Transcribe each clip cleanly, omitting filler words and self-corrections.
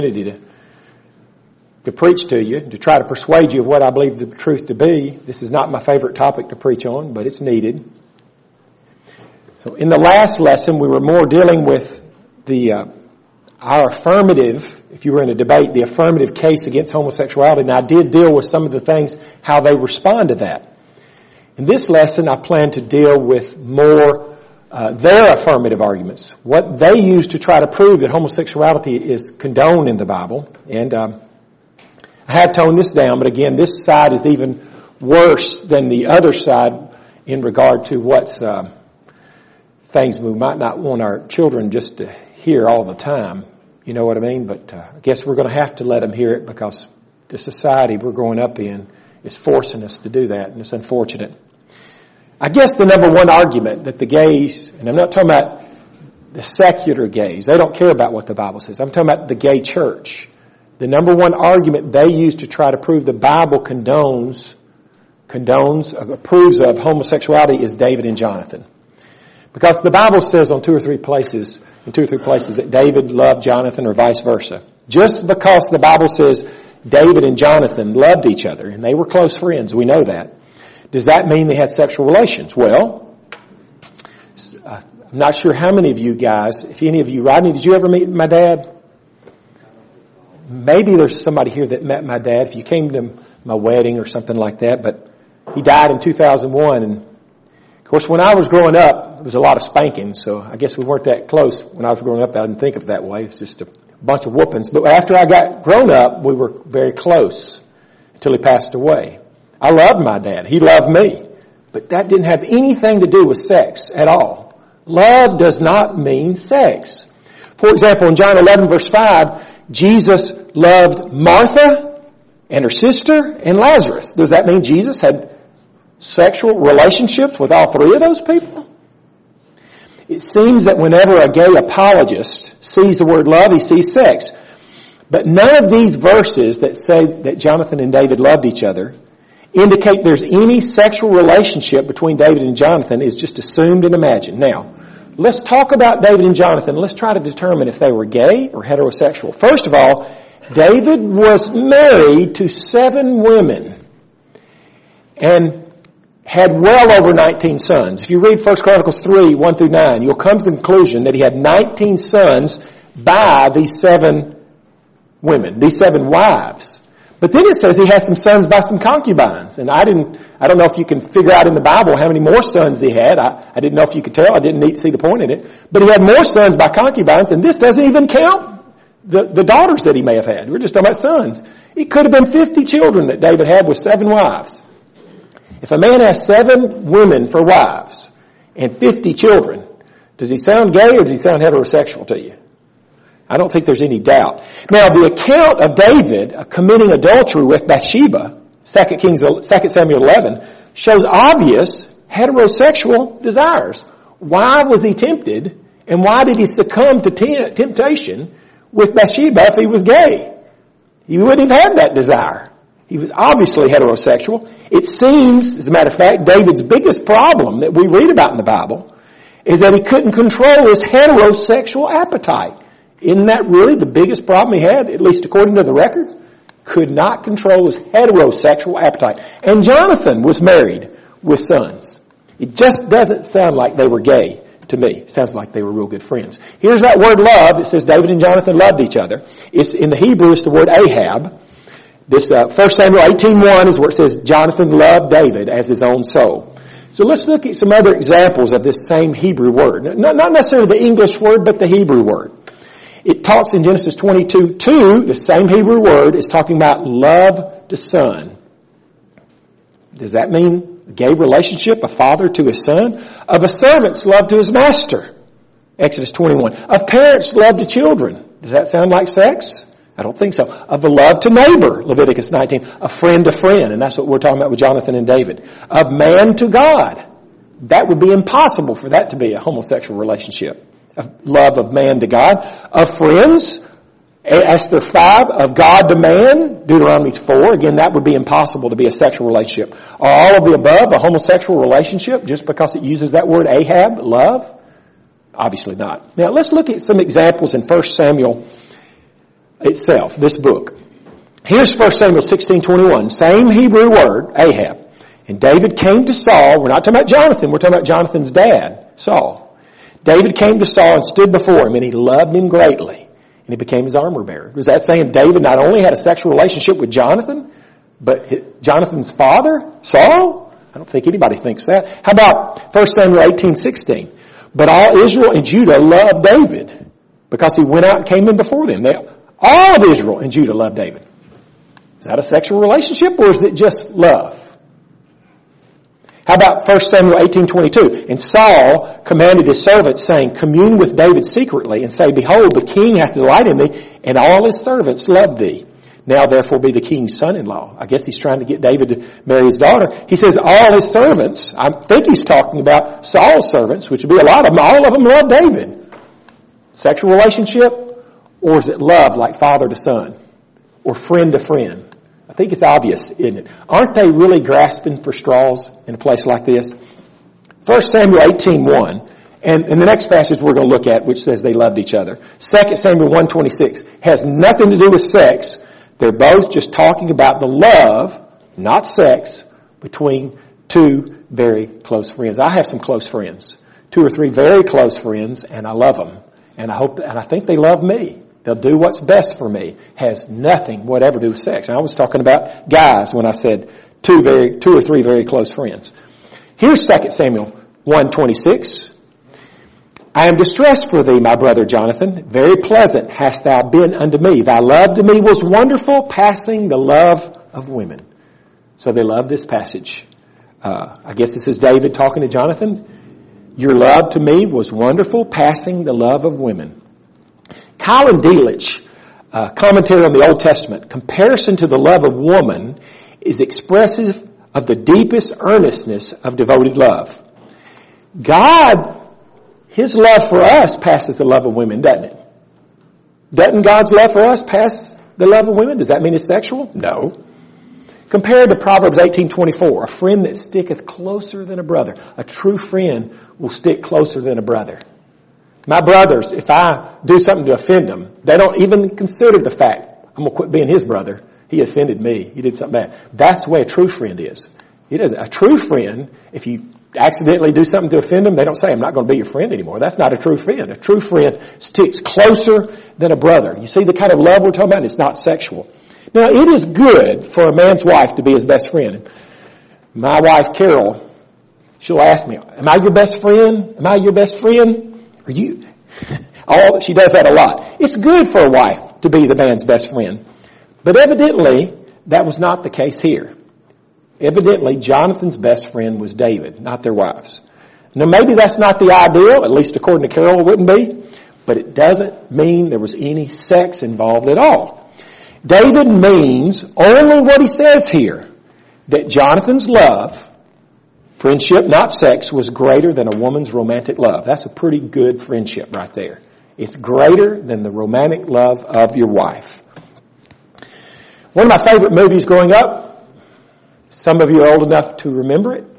to preach to you, to try to persuade you of what I believe the truth to be. This is not my favorite topic to preach on, but it's needed. So in the last lesson, we were more dealing with our affirmative, if you were in a debate, the affirmative case against homosexuality, and I did deal with some of the things, how they respond to that. In this lesson, I plan to deal with more their affirmative arguments, what they use to try to prove that homosexuality is condoned in the Bible. And I have toned this down, but again, this side is even worse than the other side in regard to what's things we might not want our children just to hear all the time. You know what I mean? But I guess we're going to have to let them hear it because the society we're growing up in is forcing us to do that, and it's unfortunate. I guess the number one argument that the gays, and I'm not talking about the secular gays, they don't care about what the Bible says. I'm talking about the gay church. The number one argument they use to try to prove the Bible approves of homosexuality is David and Jonathan. Because the Bible says in two or three places that David loved Jonathan or vice versa. Just because the Bible says David and Jonathan loved each other and they were close friends, we know that. Does that mean they had sexual relations? Well, I'm not sure how many of you guys, if any of you, Rodney, did you ever meet my dad? Maybe there's somebody here that met my dad if you came to my wedding or something like that, but he died in 2001. And of course, when I was growing up, there was a lot of spanking, so I guess we weren't that close. When I was growing up, I didn't think of it that way. It's just a bunch of whoopings. But after I got grown up, we were very close until he passed away. I loved my dad. He loved me. But that didn't have anything to do with sex at all. Love does not mean sex. For example, in John 11, verse 5, Jesus loved Martha and her sister and Lazarus. Does that mean Jesus had sexual relationships with all three of those people? It seems that whenever a gay apologist sees the word love, he sees sex. But none of these verses that say that Jonathan and David loved each other indicate there's any sexual relationship between David and Jonathan. Is just assumed and imagined. Now, let's talk about David and Jonathan. Let's try to determine if they were gay or heterosexual. First of all, David was married to 7 women and had well over 19 sons. If you read 1 Chronicles 3, 1 through 9, you'll come to the conclusion that he had 19 sons by these 7 women, these 7 wives. But then it says he has some sons by some concubines. And I don't know if you can figure out in the Bible how many more sons he had. I didn't know if you could tell. I didn't see the point in it. But he had more sons by concubines, and this doesn't even count the daughters that he may have had. We're just talking about sons. It could have been 50 children that David had with 7 wives. If a man has 7 women for wives and 50 children, does he sound gay or does he sound heterosexual to you? I don't think there's any doubt. Now, the account of David committing adultery with Bathsheba, 2 Samuel 11, shows obvious heterosexual desires. Why was he tempted, and why did he succumb to temptation with Bathsheba if he was gay? He wouldn't have had that desire. He was obviously heterosexual. It seems, as a matter of fact, David's biggest problem that we read about in the Bible is that he couldn't control his heterosexual appetite. Isn't that really the biggest problem he had, at least according to the records? Could not control his heterosexual appetite. And Jonathan was married with sons. It just doesn't sound like they were gay to me. It sounds like they were real good friends. Here's that word love. It says David and Jonathan loved each other. It's in the Hebrew, it's the word Ahab. This 1 Samuel 18:1 is where it says Jonathan loved David as his own soul. So let's look at some other examples of this same Hebrew word. Not necessarily the English word, but the Hebrew word. It talks in Genesis 22:2, the same Hebrew word is talking about love to son. Does that mean a gay relationship, a father to his son? Of a servant's love to his master, Exodus 21. Of parents' love to children. Does that sound like sex? I don't think so. Of a love to neighbor, Leviticus 19. A friend to friend, and that's what we're talking about with Jonathan and David. Of man to God. That would be impossible for that to be a homosexual relationship. Of love of man to God. Of friends, Esther 5, of God to man, Deuteronomy 4. Again, that would be impossible to be a sexual relationship. Are all of the above a homosexual relationship just because it uses that word Ahab, love? Obviously not. Now let's look at some examples in 1 Samuel itself, this book. Here's 1 Samuel 16:21. Same Hebrew word, Ahab. And David came to Saul. We're not talking about Jonathan. We're talking about Jonathan's dad, Saul. David came to Saul and stood before him, and he loved him greatly. And he became his armor bearer. Was that saying David not only had a sexual relationship with Jonathan, but Jonathan's father, Saul? I don't think anybody thinks that. How about 1 Samuel 18:16? But all Israel and Judah loved David because he went out and came in before them. All of Israel and Judah loved David. Is that a sexual relationship or is it just love? How about 1 Samuel 18:22? And Saul commanded his servants, saying, commune with David secretly, and say, behold, the king hath delight in thee, and all his servants love thee. Now therefore be the king's son-in-law. I guess he's trying to get David to marry his daughter. He says all his servants. I think he's talking about Saul's servants, which would be a lot of them. All of them love David. Sexual relationship, or is it love like father to son, or friend to friend? I think it's obvious, isn't it? Aren't they really grasping for straws in a place like this? 1 Samuel 18:1, and the next passage we're going to look at, which says they loved each other. 2 Samuel 1:26 has nothing to do with sex. They're both just talking about the love, not sex, between two very close friends. I have some close friends, 2 or 3 very close friends, and I love them. And I think they love me. They'll do what's best for me. Has nothing whatever to do with sex. And I was talking about guys when I said 2 or 3 very close friends. Here's 2 Samuel 1:26. I am distressed for thee, my brother Jonathan. Very pleasant hast thou been unto me. Thy love to me was wonderful, passing the love of women. So they love this passage. I guess this is David talking to Jonathan. Your love to me was wonderful, passing the love of women. Colin Delitzsch, commentary on the Old Testament, comparison to the love of woman is expressive of the deepest earnestness of devoted love. God, His love for us passes the love of women, doesn't it? Doesn't God's love for us pass the love of women? Does that mean it's sexual? No. Compared to Proverbs 18:24, a friend that sticketh closer than a brother. A true friend will stick closer than a brother. My brothers, if I do something to offend them, they don't even consider the fact, I'm going to quit being his brother. He offended me. He did something bad. That's the way a true friend is. It is a true friend. If you accidentally do something to offend them, they don't say, I'm not going to be your friend anymore. That's not a true friend. A true friend sticks closer than a brother. You see the kind of love we're talking about? It's not sexual. Now, it is good for a man's wife to be his best friend. My wife, Carol, she'll ask me, am I your best friend? Am I your best friend? Are you? She does that a lot. It's good for a wife to be the man's best friend. But evidently, that was not the case here. Evidently, Jonathan's best friend was David, not their wives. Now, maybe that's not the ideal, at least according to Carol, it wouldn't be. But it doesn't mean there was any sex involved at all. David means only what he says here, that Jonathan's love, friendship, not sex, was greater than a woman's romantic love. That's a pretty good friendship right there. It's greater than the romantic love of your wife. One of my favorite movies growing up, some of you are old enough to remember it,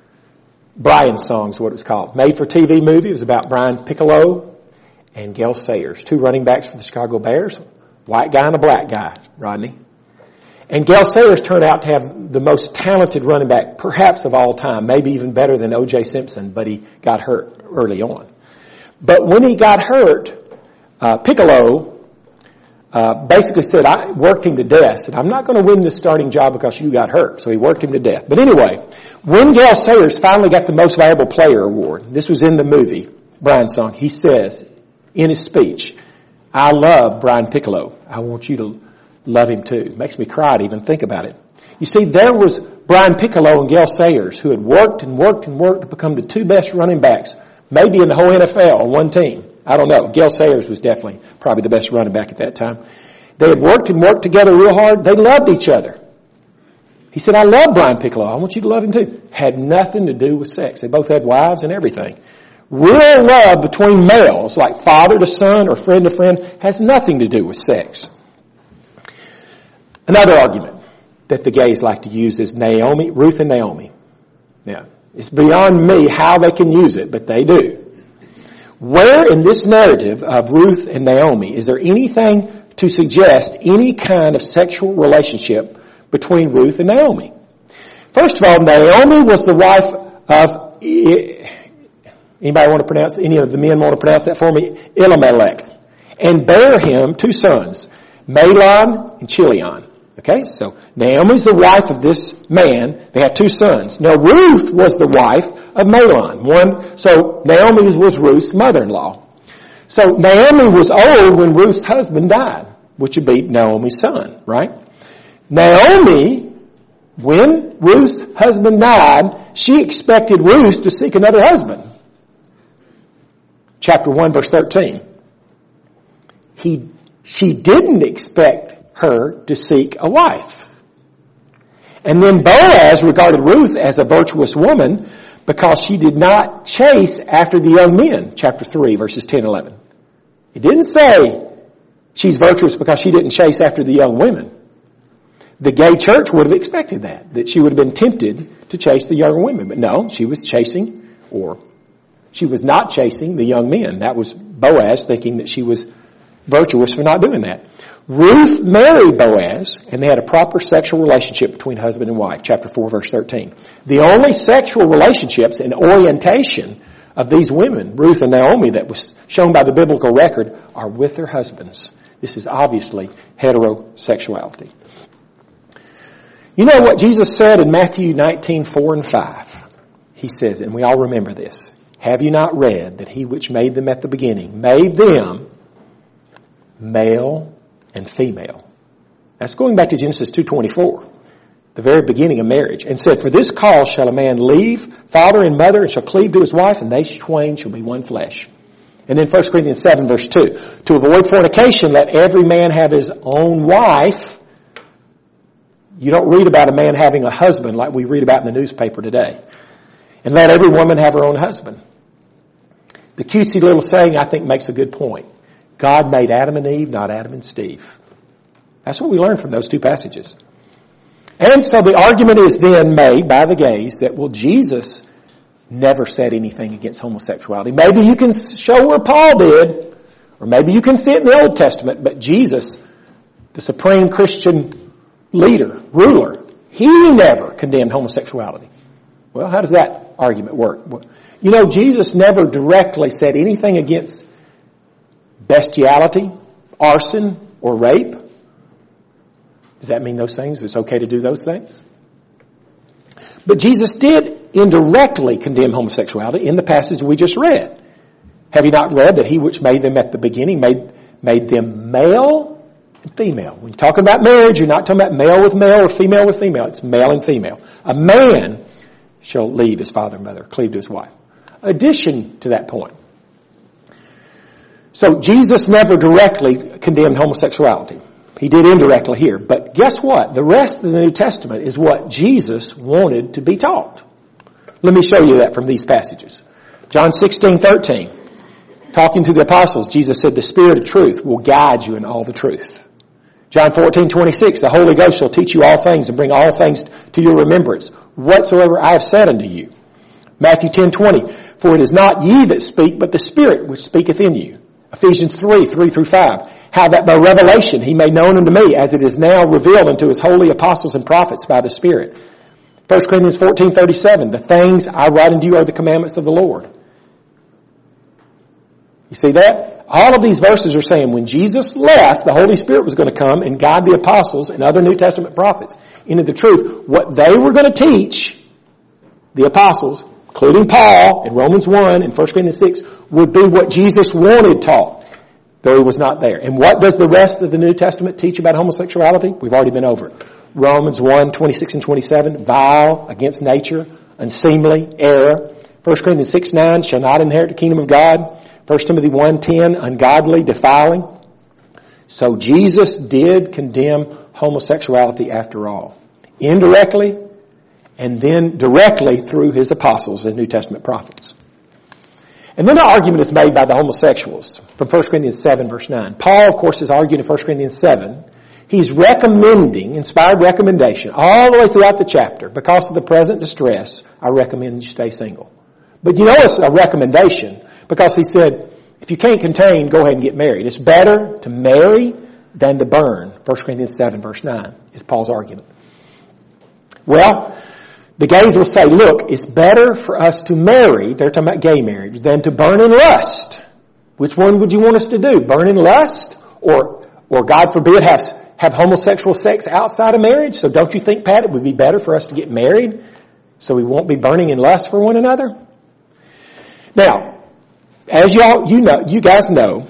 Brian Song is what it was called. Made-for-TV movie. It was about Brian Piccolo and Gale Sayers, 2 running backs for the Chicago Bears. White guy and a black guy, Rodney. And Gale Sayers turned out to have the most talented running back, perhaps of all time, maybe even better than O.J. Simpson, but he got hurt early on. But when he got hurt, Piccolo basically said, I worked him to death. Said, I'm not going to win this starting job because you got hurt. So he worked him to death. But anyway, when Gale Sayers finally got the Most Valuable Player award, this was in the movie, Brian Song, he says in his speech, I love Brian Piccolo. I want you to love him too. It makes me cry to even think about it. You see, there was Brian Piccolo and Gale Sayers who had worked and worked and worked to become the 2 best running backs, maybe in the whole NFL on one team. I don't know. Gale Sayers was definitely probably the best running back at that time. They had worked and worked together real hard. They loved each other. He said, I love Brian Piccolo. I want you to love him too. Had nothing to do with sex. They both had wives and everything. Real love between males, like father to son or friend to friend, has nothing to do with sex. Another argument that the gays like to use is Ruth and Naomi. Now, it's beyond me how they can use it, but they do. Where in this narrative of Ruth and Naomi is there anything to suggest any kind of sexual relationship between Ruth and Naomi. First of all, Naomi was the wife of, anybody want to pronounce, any of the men want to pronounce that for me? Elimelech. And bare him 2 sons, Mahlon and Chilion. Okay, so Naomi's the wife of this man. They had 2 sons. Now Ruth was the wife of Mahlon. So Naomi was Ruth's mother-in-law. So Naomi was old when Ruth's husband died, which would be Naomi's son, right? Naomi, when Ruth's husband died, she expected Ruth to seek another husband. Chapter 1, verse 13. She didn't expect her to seek a wife. And then Boaz regarded Ruth as a virtuous woman because she did not chase after the young men. Chapter 3, verses 10 and 11. It didn't say she's virtuous because she didn't chase after the young women. The gay church would have expected that she would have been tempted to chase the younger women. But no, she was chasing, or she was not chasing the young men. That was Boaz thinking that she was virtuous for not doing that. Ruth married Boaz, and they had a proper sexual relationship between husband and wife. Chapter 4, verse 13. The only sexual relationships and orientation of these women, Ruth and Naomi, that was shown by the biblical record, are with their husbands. This is obviously heterosexuality. You know what Jesus said in Matthew 19, 4 and 5? He says, and we all remember this, have you not read that he which made them at the beginning made them male and female? That's going back to Genesis 2:24, the very beginning of marriage, and said, for this cause shall a man leave father and mother and shall cleave to his wife, and they twain shall be one flesh. And then 1 Corinthians 7, verse 2, to avoid fornication, let every man have his own wife. You don't read about a man having a husband like we read about in the newspaper today. And let every woman have her own husband. The cutesy little saying, I think, makes a good point. God made Adam and Eve, not Adam and Steve. That's what we learn from those 2 passages. And so the argument is then made by the gays that, well, Jesus never said anything against homosexuality. Maybe you can show where Paul did, or maybe you can see it in the Old Testament, but Jesus, the supreme Christian leader, ruler, he never condemned homosexuality. Well, how does that argument work? You know, Jesus never directly said anything against bestiality, arson, or rape. Does that mean those things? It's okay to do those things? But Jesus did indirectly condemn homosexuality in the passage we just read. Have you not read that he which made them at the beginning made them male and female? When you're talking about marriage, you're not talking about male with male or female with female. It's male and female. A man shall leave his father and mother, cleave to his wife. Addition to that point. So Jesus never directly condemned homosexuality. He did indirectly here. But guess what? The rest of the New Testament is what Jesus wanted to be taught. Let me show you that from these passages. John 16:13. Talking to the apostles, Jesus said, the Spirit of truth will guide you in all the truth. John 14:26. The Holy Ghost shall teach you all things and bring all things to your remembrance, whatsoever I have said unto you. Matthew 10:20. For it is not ye that speak, but the Spirit which speaketh in you. Ephesians 3:3-5. How that by revelation he made known unto me, as it is now revealed unto his holy apostles and prophets by the Spirit. 1 Corinthians 14:37. The things I write unto you are the commandments of the Lord. You see that? All of these verses are saying when Jesus left, the Holy Spirit was going to come and guide the apostles and other New Testament prophets into the truth. What they were going to teach, the apostles, including Paul in Romans 1 and 1 Corinthians 6, would be what Jesus wanted taught, though he was not there. And what does the rest of the New Testament teach about homosexuality? We've already been over it. Romans 1, 26 and 27, vile, against nature, unseemly, error. 1 Corinthians 6:9, shall not inherit the kingdom of God. 1 Timothy 1:10, ungodly, defiling. So Jesus did condemn homosexuality after all. Indirectly, and then directly through his apostles and New Testament prophets. And then the argument is made by the homosexuals from 1 Corinthians 7, verse 9. Paul, of course, is arguing in 1 Corinthians 7. He's recommending, inspired recommendation, all the way throughout the chapter. Because of the present distress, I recommend you stay single. But you know it's a recommendation because he said, if you can't contain, go ahead and get married. It's better to marry than to burn. 1 Corinthians 7, verse 9 is Paul's argument. Well, the gays will say, look, it's better for us to marry, they're talking about gay marriage, than to burn in lust. Which one would you want us to do? Burn in lust? Or God forbid, have homosexual sex outside of marriage? So don't you think, Pat, it would be better for us to get married so we won't be burning in lust for one another? Now, as you guys know,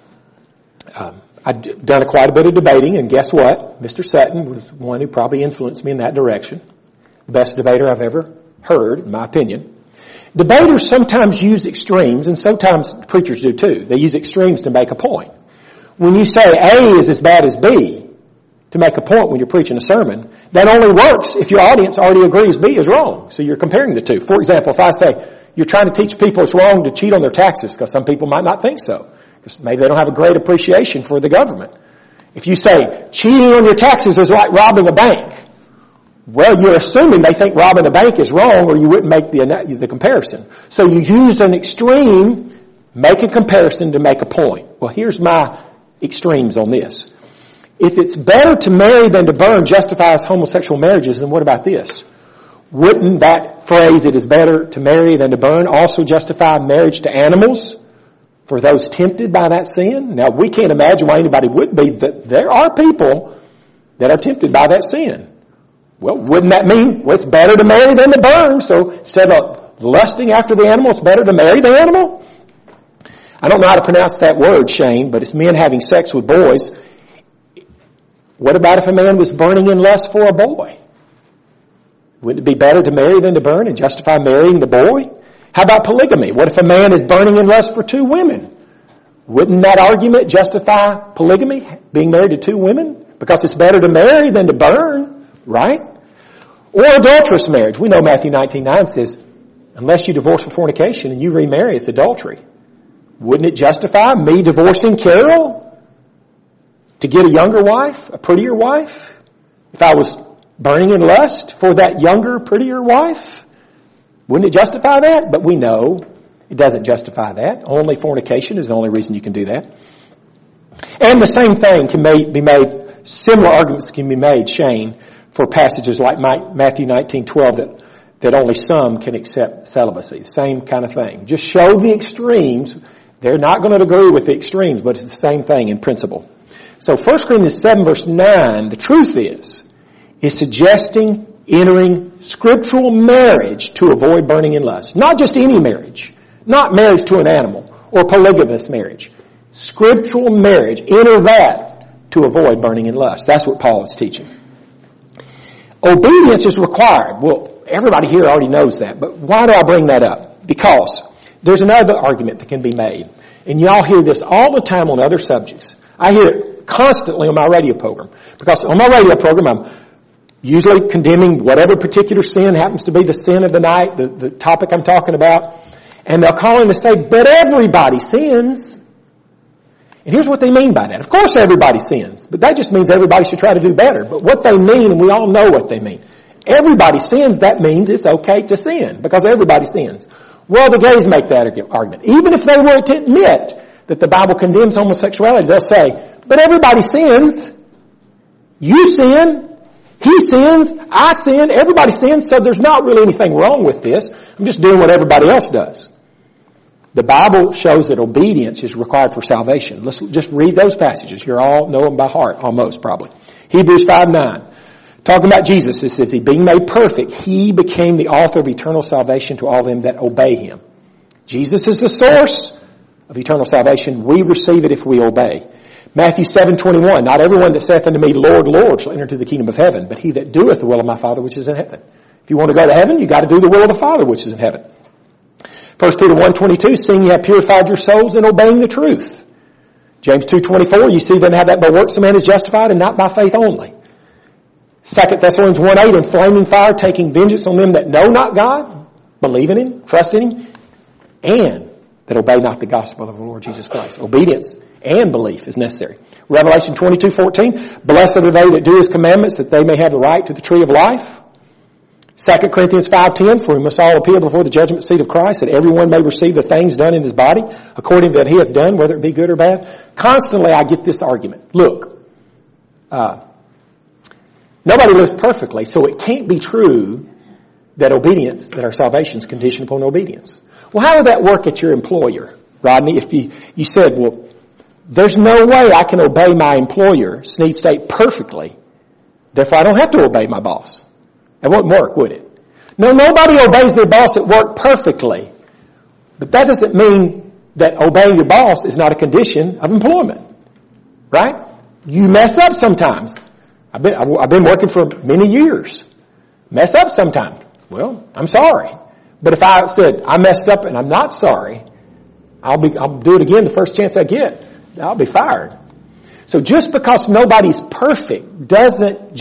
I've done quite a bit of debating, and guess what? Mr. Sutton was one who probably influenced me in that direction. The best debater I've ever heard, in my opinion. Debaters sometimes use extremes, and sometimes preachers do too. They use extremes to make a point. When you say A is as bad as B, to make a point when you're preaching a sermon, that only works if your audience already agrees B is wrong. So you're comparing the two. For example, if I say you're trying to teach people it's wrong to cheat on their taxes, because some people might not think so, because maybe they don't have a great appreciation for the government. If you say cheating on your taxes is like robbing a bank, well, you're assuming they think robbing a bank is wrong, or you wouldn't make the comparison. So you use an extreme, make a comparison to make a point. Well, here's my extremes on this. If it's better to marry than to burn justifies homosexual marriages, then what about this? Wouldn't that phrase, it is better to marry than to burn, also justify marriage to animals for those tempted by that sin? Now, we can't imagine why anybody would be, that there are people that are tempted by that sin. Well, wouldn't that mean, well, it's better to marry than to burn? So instead of lusting after the animal, it's better to marry the animal? I don't know how to pronounce that word, Shane, but it's men having sex with boys. What about if a man was burning in lust for a boy? Wouldn't it be better to marry than to burn and justify marrying the boy? How about polygamy? What if a man is burning in lust for two women? Wouldn't that argument justify polygamy, being married to two women? Because it's better to marry than to burn, right? Or adulterous marriage. We know Matthew 19:9 says, unless you divorce for fornication and you remarry, it's adultery. Wouldn't it justify me divorcing Carol to get a younger wife, a prettier wife? If I was burning in lust for that younger, prettier wife, wouldn't it justify that? But we know it doesn't justify that. Only fornication is the only reason you can do that. And the same thing can be made, similar arguments can be made, Shane, for passages like Matthew 19:12 that only some can accept celibacy. Same kind of thing. Just show the extremes. They're not going to agree with the extremes, but it's the same thing in principle. So 1 Corinthians 7 verse 9, the truth is suggesting entering scriptural marriage to avoid burning in lust. Not just any marriage. Not marriage to an animal or polygamous marriage. Scriptural marriage. Enter that to avoid burning in lust. That's what Paul is teaching. Obedience is required. Well, everybody here already knows that, but why do I bring that up? Because there's another argument that can be made. And y'all hear this all the time on other subjects. I hear it constantly on my radio program. Because on my radio program, I'm usually condemning whatever particular sin happens to be the sin of the night, the topic I'm talking about. And they'll call in to say, but everybody sins. And here's what they mean by that. Of course everybody sins, but that just means everybody should try to do better. But what they mean, and we all know what they mean. Everybody sins, that means it's okay to sin, because everybody sins. Well, the gays make that argument. Even if they were to admit that the Bible condemns homosexuality, they'll say, but everybody sins. You sin. He sins. I sin. Everybody sins, so there's not really anything wrong with this. I'm just doing what everybody else does. The Bible shows that obedience is required for salvation. Let's just read those passages. You all know them by heart, almost probably. Hebrews 5:9. Talking about Jesus, it says, he being made perfect, he became the author of eternal salvation to all them that obey him. Jesus is the source of eternal salvation. We receive it if we obey. Matthew 7:21. Not everyone that saith unto me, Lord, Lord, shall enter into the kingdom of heaven, but he that doeth the will of my Father which is in heaven. If you want to go to heaven, you got to do the will of the Father which is in heaven. 1 Peter 1:22, seeing you have purified your souls in obeying the truth. James 2:24, you see then how that by works a man is justified and not by faith only. 2 Thessalonians 1:8, in flaming fire, taking vengeance on them that know not God, believe in him, trust in him, and that obey not the gospel of the Lord Jesus Christ. Obedience and belief is necessary. Revelation 22:14, blessed are they that do his commandments, that they may have the right to the tree of life. 2 Corinthians 5:10, for we must all appear before the judgment seat of Christ, that everyone may receive the things done in his body, according to that he hath done, whether it be good or bad. Constantly I get this argument. Look, nobody lives perfectly, so it can't be true that our salvation is conditioned upon obedience. Well, how would that work at your employer, Rodney? If you said, well, there's no way I can obey my employer, Sneed State, perfectly. Therefore, I don't have to obey my boss. It wouldn't work, would it? No, nobody obeys their boss at work perfectly. But that doesn't mean that obeying your boss is not a condition of employment. Right? You mess up sometimes. I've been working for many years. Mess up sometimes. Well, I'm sorry. But if I said, I messed up and I'm not sorry, I'll do it again the first chance I get. I'll be fired. So just because nobody's perfect doesn't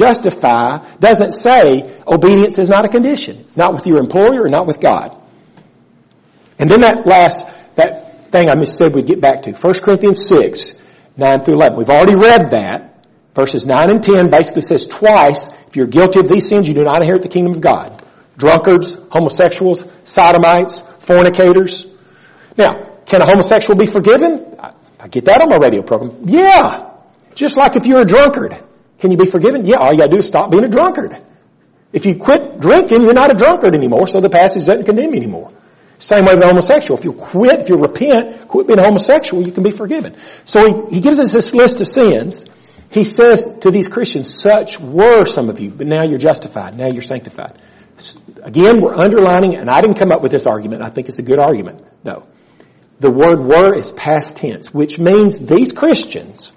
say obedience is not a condition. Not with your employer or not with God. And then that thing I said we'd get back to. 1 Corinthians 6, 9 through 11. We've already read that. Verses 9 and 10 basically says twice, if you're guilty of these sins, you do not inherit the kingdom of God. Drunkards, homosexuals, sodomites, fornicators. Now, can a homosexual be forgiven? I get that on my radio program. Yeah. Just like if you're a drunkard. Can you be forgiven? Yeah, all you gotta do is stop being a drunkard. If you quit drinking, you're not a drunkard anymore, so the passage doesn't condemn you anymore. Same way with a homosexual. If you repent, quit being a homosexual, you can be forgiven. So he gives us this list of sins. He says to these Christians, such were some of you, but now you're justified. Now you're sanctified. Again, we're underlining, and I didn't come up with this argument. I think it's a good argument, though. The word were is past tense, which means these Christians,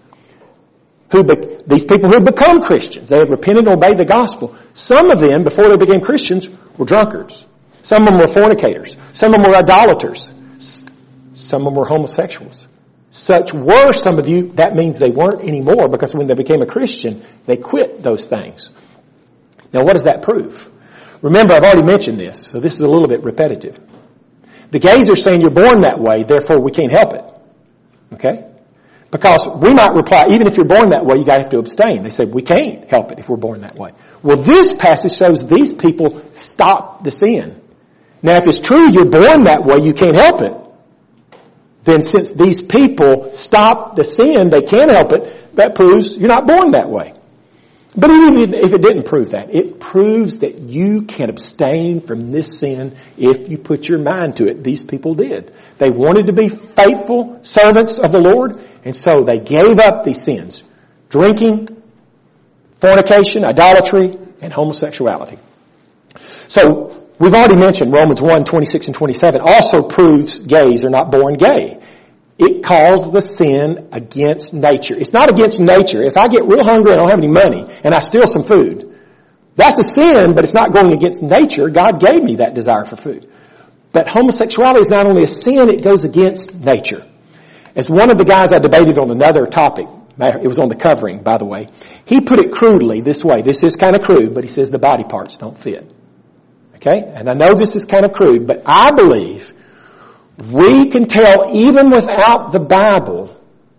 these people who become Christians, they have repented and obeyed the gospel. Some of them, before they became Christians, were drunkards. Some of them were fornicators. Some of them were idolaters. Some of them were homosexuals. Such were some of you. That means they weren't anymore, because when they became a Christian, they quit those things. Now, what does that prove? Remember, I've already mentioned this, so this is a little bit repetitive. The gays are saying you're born that way, therefore we can't help it. Okay? Because we might reply, even if you're born that way, you gotta have to abstain. They say we can't help it if we're born that way. Well, this passage shows these people stop the sin. Now, if it's true you're born that way, you can't help it, then since these people stop the sin, they can't help it, that proves you're not born that way. But even if it didn't prove that, it proves that you can abstain from this sin if you put your mind to it. These people did. They wanted to be faithful servants of the Lord, and so they gave up these sins. Drinking, fornication, idolatry, and homosexuality. So, we've already mentioned Romans 1, 26 and 27 also proves gays are not born gay. It calls the sin against nature. It's not against nature. If I get real hungry and I don't have any money and I steal some food, that's a sin, but it's not going against nature. God gave me that desire for food. But homosexuality is not only a sin, it goes against nature. As one of the guys I debated on another topic, it was on the covering, by the way, he put it crudely this way. This is kind of crude, but he says the body parts don't fit. Okay? And I know this is kind of crude, but I believe we can tell even without the Bible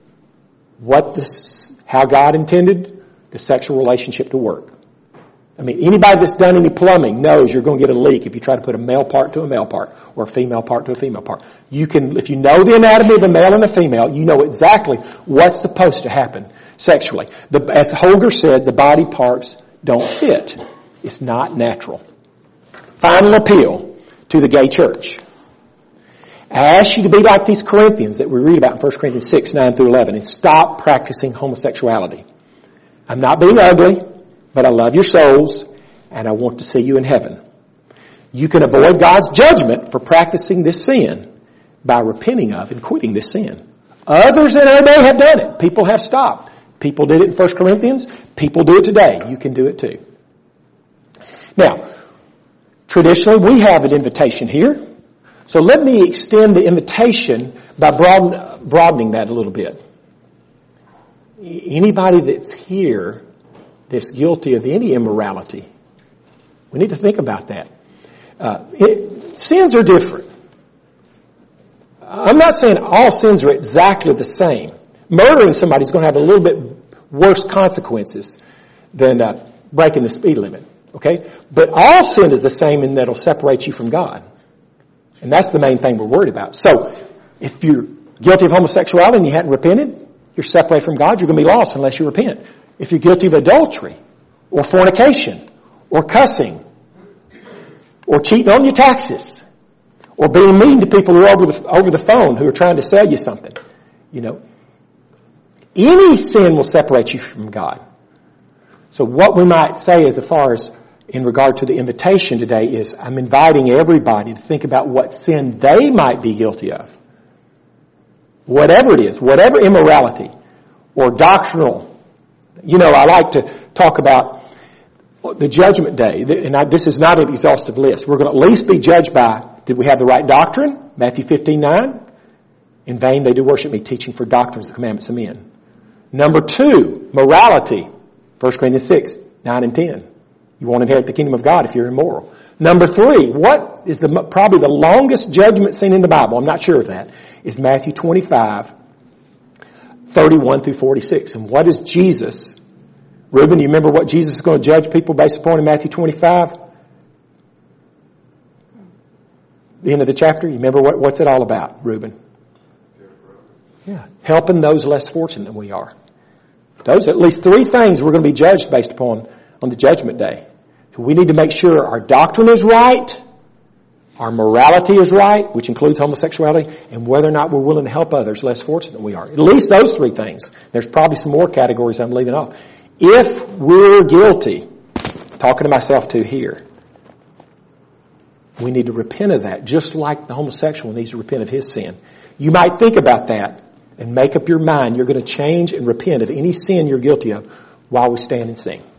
how God intended the sexual relationship to work. I mean, anybody that's done any plumbing knows you're going to get a leak if you try to put a male part to a male part or a female part to a female part. If you know the anatomy of a male and a female, you know exactly what's supposed to happen sexually. As Holger said, the body parts don't fit. It's not natural. Final appeal to the gay church. I ask you to be like these Corinthians that we read about in 1 Corinthians 6, 9 through 11 and stop practicing homosexuality. I'm not being ugly, but I love your souls and I want to see you in heaven. You can avoid God's judgment for practicing this sin by repenting of and quitting this sin. Others in our day have done it. People have stopped. People did it in 1 Corinthians. People do it today. You can do it too. Now, traditionally we have an invitation here. So let me extend the invitation by broadening that a little bit. Anybody that's here that's guilty of any immorality, we need to think about that. Sins are different. I'm not saying all sins are exactly the same. Murdering somebody is going to have a little bit worse consequences than breaking the speed limit. Okay? But all sin is the same in that it'll separate you from God. And that's the main thing we're worried about. So, if you're guilty of homosexuality and you hadn't repented, you're separated from God, you're going to be lost unless you repent. if you're guilty of adultery or fornication or cussing or cheating on your taxes or being mean to people who are over the phone who are trying to sell you something. You know, any sin will separate you from God. So what we might say as far as in regard to the invitation today is I'm inviting everybody to think about what sin they might be guilty of. Whatever it is, whatever immorality or doctrinal. You know, I like to talk about the judgment day, and this is not an exhaustive list. We're going to at least be judged by, did we have the right doctrine? Matthew 15:9. In vain they do worship me, teaching for doctrines the commandments of men. Number 2, morality. 1 Corinthians 6:9 and 10. You won't inherit the kingdom of God if you're immoral. Number 3, what is probably the longest judgment scene in the Bible? I'm not sure of that. Is Matthew 25:31 through 46. And what is Jesus? Reuben, you remember what Jesus is going to judge people based upon in Matthew 25? The end of the chapter. You remember what's it all about, Reuben? Yeah, helping those less fortunate than we are. Those are at least 3 things we're going to be judged based upon on the judgment day. So we need to make sure our doctrine is right, our morality is right, which includes homosexuality, and whether or not we're willing to help others less fortunate than we are. At least those 3 things. There's probably some more categories I'm leaving off. If we're guilty, talking to myself too here, we need to repent of that, just like the homosexual needs to repent of his sin. You might think about that and make up your mind you're going to change and repent of any sin you're guilty of while we stand and sing.